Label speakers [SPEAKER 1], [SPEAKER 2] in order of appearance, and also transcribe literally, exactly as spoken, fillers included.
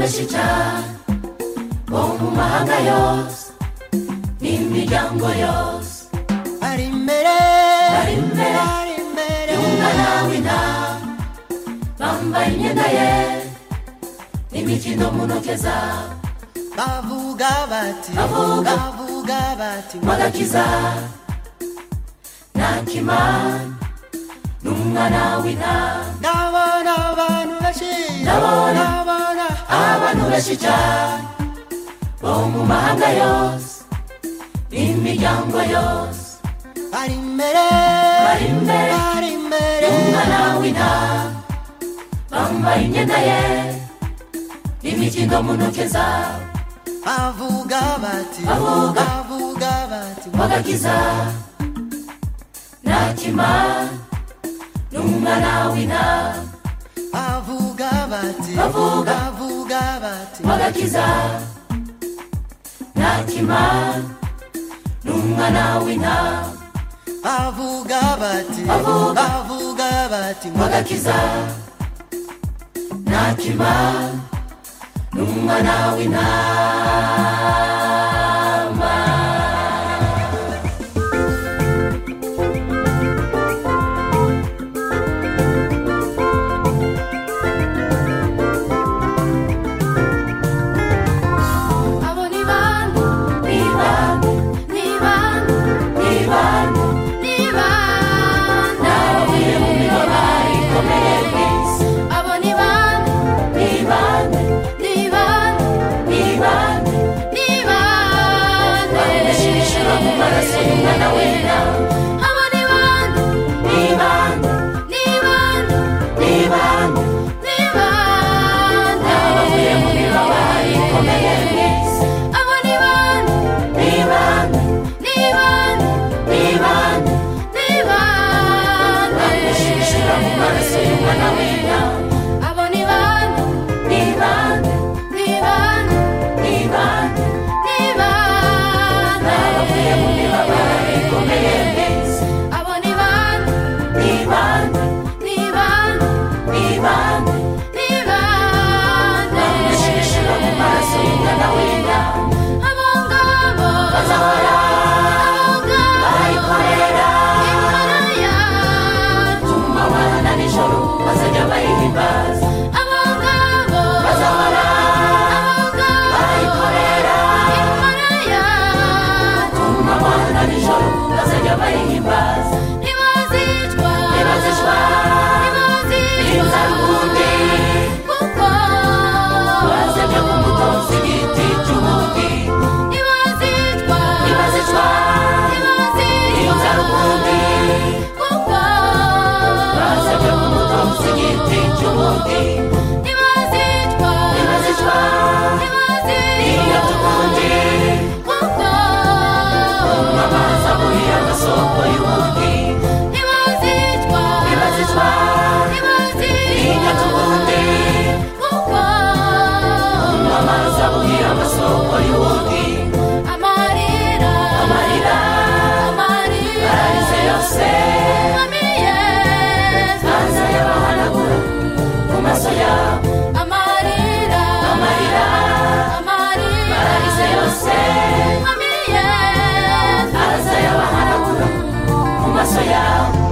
[SPEAKER 1] benshi cyane bo mu mahanga yose n'imiryango yose
[SPEAKER 2] ari imbere
[SPEAKER 1] bari imbere
[SPEAKER 2] ari imbere
[SPEAKER 1] y'umwana w'intama bambaye imyenda ye n'imikindo mu ntoki zabo
[SPEAKER 2] bavuga bati
[SPEAKER 1] Bavuga.
[SPEAKER 2] bavuga bati
[SPEAKER 1] magakiza nakimana n'umwana w'intama
[SPEAKER 2] ndabona abantu benshi
[SPEAKER 1] Ndabona.
[SPEAKER 2] ndabona
[SPEAKER 1] abantu benshi cyane bo mu mahanga yose n'imiryango yose
[SPEAKER 2] ari imbere
[SPEAKER 1] bari imbere
[SPEAKER 2] ari imbere
[SPEAKER 1] y'umwana w'intama bambaye imyenda ye n'imikindo mu ntoki zabo
[SPEAKER 2] bavuga bati
[SPEAKER 1] Bavuga.
[SPEAKER 2] bavuga bati
[SPEAKER 1] magakiza nakimana n'umwana w'intama
[SPEAKER 2] bavuga bati
[SPEAKER 1] Bavuga.
[SPEAKER 2] bavuga bati
[SPEAKER 1] magakiza nakimana n'umwana w'intama
[SPEAKER 2] bavuga bati
[SPEAKER 1] Bavuga.
[SPEAKER 2] bavuga bati
[SPEAKER 1] magakiza nakimana n'umwana w'intama
[SPEAKER 3] abo ni bande
[SPEAKER 1] ni bande
[SPEAKER 3] ni bande
[SPEAKER 1] ni bande
[SPEAKER 3] ni bande
[SPEAKER 1] n'abavuye mu mibabaro ikomeye ku isi
[SPEAKER 3] abo ni bande
[SPEAKER 1] ni bande
[SPEAKER 3] ni bande
[SPEAKER 1] ni bande
[SPEAKER 3] ni bande
[SPEAKER 1] bameshishira mu maraso y'umwana w'intama
[SPEAKER 3] abo ni bande
[SPEAKER 1] ni bande
[SPEAKER 3] ni bande
[SPEAKER 1] ni bande
[SPEAKER 3] ni bande
[SPEAKER 1] n'abavuye mu mibabaro ikomeye ku isi
[SPEAKER 3] abo ni bande
[SPEAKER 1] ni bande
[SPEAKER 3] ni bande
[SPEAKER 1] ni bande
[SPEAKER 3] ni bande
[SPEAKER 1] bameshishira mu maraso y'umwana w'intama
[SPEAKER 3] abo ni bande
[SPEAKER 1] ni bande
[SPEAKER 3] ni bande
[SPEAKER 1] ni bande
[SPEAKER 3] ni bande
[SPEAKER 1] n'abavuye mu mibabaro ikomeye ku isi
[SPEAKER 3] abo ni bande
[SPEAKER 1] ni bande
[SPEAKER 3] ni bande
[SPEAKER 1] ni bande
[SPEAKER 3] ni bande
[SPEAKER 1] bameshishira mu maraso y'umwana w'intama
[SPEAKER 3] abo ngabo
[SPEAKER 1] bazahora
[SPEAKER 3] abo ngabo
[SPEAKER 1] bayikorera
[SPEAKER 3] imana yacu
[SPEAKER 1] ku manywa na nijoro bazajya bayihimbaza
[SPEAKER 3] abo ngabo
[SPEAKER 1] bazahora
[SPEAKER 3] abo ngabo
[SPEAKER 1] bayikorera
[SPEAKER 3] imana yacu
[SPEAKER 1] ku manywa na nijoro bazajya bayihimbaza
[SPEAKER 3] ntibazicwa
[SPEAKER 1] ntibazicwa
[SPEAKER 3] ntibazicwa
[SPEAKER 1] inzarundi
[SPEAKER 3] kuko
[SPEAKER 1] bazajya ku mutozi igiti cy'ubugi
[SPEAKER 3] ntibazicwa
[SPEAKER 1] ntibazicwa
[SPEAKER 3] ntibazicwa
[SPEAKER 1] inzarundi
[SPEAKER 3] kuko
[SPEAKER 1] bazajya ku mutozi igiti cy'ubugi
[SPEAKER 3] ntibazicwa
[SPEAKER 1] ntibazicwa iyo tubundi
[SPEAKER 3] kuko
[SPEAKER 1] amazi abuye amasoko y'ubugi
[SPEAKER 3] ntibazicwa
[SPEAKER 1] ntibazicwa iyo tubundi
[SPEAKER 3] kuko
[SPEAKER 1] amazi abuye amasoko y'ubugi
[SPEAKER 3] amarira
[SPEAKER 1] amarira
[SPEAKER 3] amarira
[SPEAKER 1] ararize yose
[SPEAKER 3] amiye
[SPEAKER 1] aza yabahanagura ku maso yabo
[SPEAKER 3] amarira
[SPEAKER 1] amarira
[SPEAKER 3] amarira
[SPEAKER 1] ararize yose
[SPEAKER 3] amiye
[SPEAKER 1] aza yabahanagura ku maso yabo